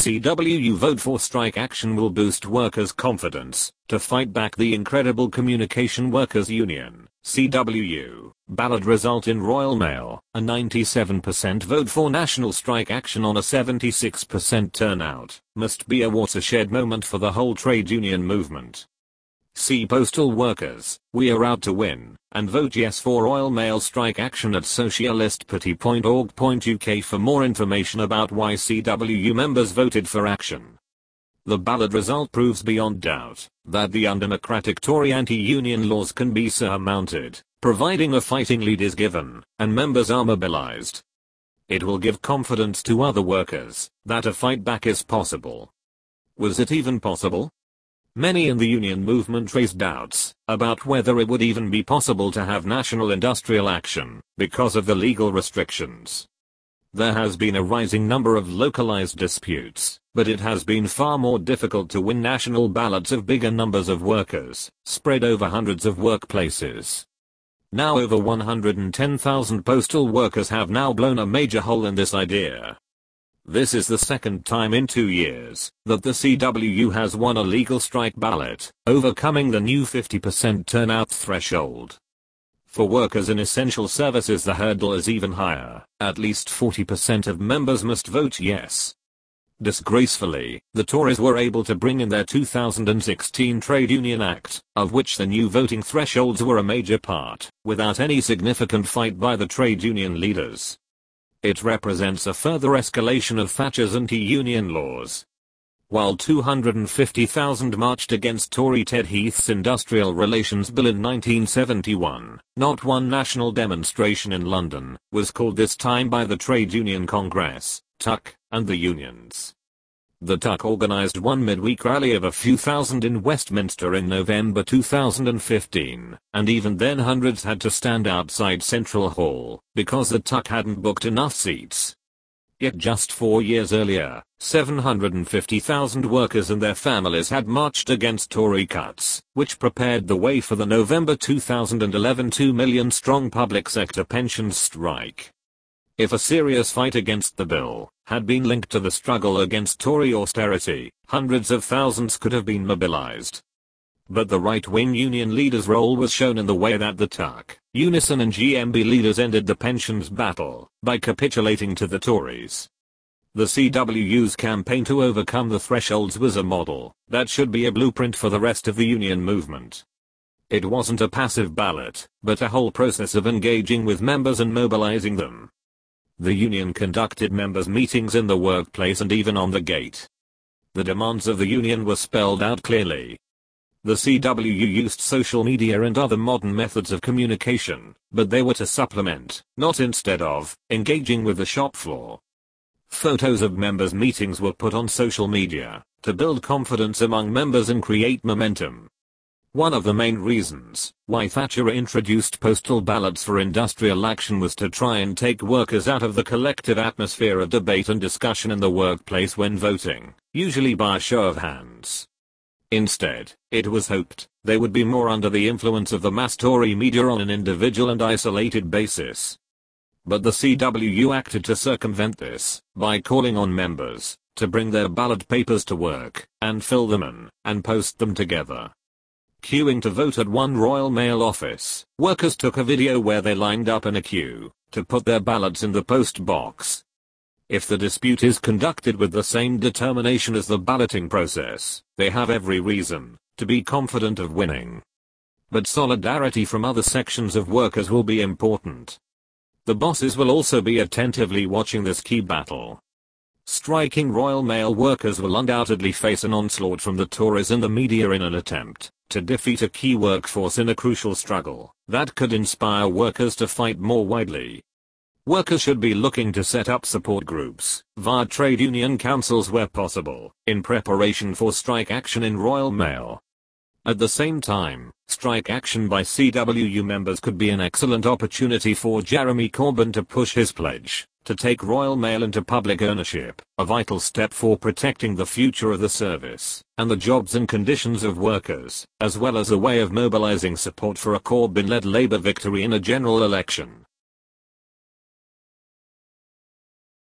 CWU vote for strike action will boost workers' confidence to fight back the incredible Communication Workers Union, CWU. Ballot result in Royal Mail, a 97% vote for national strike action on a 76% turnout, must be a watershed moment for the whole trade union movement. See postal workers, we are out to win, and vote yes for Royal Mail strike action at socialistparty.org.uk for more information about why CWU members voted for action. The ballot result proves beyond doubt that the undemocratic Tory anti-union laws can be surmounted, providing a fighting lead is given, and members are mobilized. It will give confidence to other workers that a fight back is possible. Was it even possible? Many in the union movement raised doubts about whether it would even be possible to have national industrial action because of the legal restrictions. There has been a rising number of localized disputes, but it has been far more difficult to win national ballots of bigger numbers of workers, spread over hundreds of workplaces. Now over 110,000 postal workers have now blown a major hole in this idea. This is the second time in 2 years that the CWU has won a legal strike ballot, overcoming the new 50% turnout threshold. For workers in essential services the hurdle is even higher, at least 40% of members must vote yes. Disgracefully, the Tories were able to bring in their 2016 Trade Union Act, of which the new voting thresholds were a major part, without any significant fight by the trade union leaders. It represents a further escalation of Thatcher's anti-union laws. While 250,000 marched against Tory Ted Heath's Industrial Relations Bill in 1971, not one national demonstration in London was called this time by the Trade Union Congress, TUC, and the unions. The TUC organized one midweek rally of a few thousand in Westminster in November 2015, and even then hundreds had to stand outside Central Hall because the TUC hadn't booked enough seats. Yet just 4 years earlier, 750,000 workers and their families had marched against Tory cuts, which prepared the way for the November 2011 2 million strong public sector pensions strike. If a serious fight against the bill had been linked to the struggle against Tory austerity, hundreds of thousands could have been mobilized. But the right-wing union leaders' role was shown in the way that the TUC, Unison and GMB leaders ended the pensions battle by capitulating to the Tories. The CWU's campaign to overcome the thresholds was a model that should be a blueprint for the rest of the union movement. It wasn't a passive ballot, but a whole process of engaging with members and mobilizing them. The union conducted members' meetings in the workplace and even on the gate. The demands of the union were spelled out clearly. The CWU used social media and other modern methods of communication, but they were to supplement, not instead of, engaging with the shop floor. Photos of members' meetings were put on social media to build confidence among members and create momentum. One of the main reasons why Thatcher introduced postal ballots for industrial action was to try and take workers out of the collective atmosphere of debate and discussion in the workplace when voting, usually by a show of hands. Instead, it was hoped they would be more under the influence of the mass Tory media on an individual and isolated basis. But the CWU acted to circumvent this by calling on members to bring their ballot papers to work and fill them in and post them together. Queuing to vote at one Royal Mail office, workers took a video where they lined up in a queue to put their ballots in the post box. If the dispute is conducted with the same determination as the balloting process, they have every reason to be confident of winning. But solidarity from other sections of workers will be important. The bosses will also be attentively watching this key battle. Striking Royal Mail workers will undoubtedly face an onslaught from the Tories and the media in an attempt to defeat a key workforce in a crucial struggle that could inspire workers to fight more widely. Workers should be looking to set up support groups via trade union councils where possible, in preparation for strike action in Royal Mail. At the same time, strike action by CWU members could be an excellent opportunity for Jeremy Corbyn to push his pledge to take Royal Mail into public ownership, a vital step for protecting the future of the service and the jobs and conditions of workers, as well as a way of mobilizing support for a Corbyn-led Labour victory in a general election.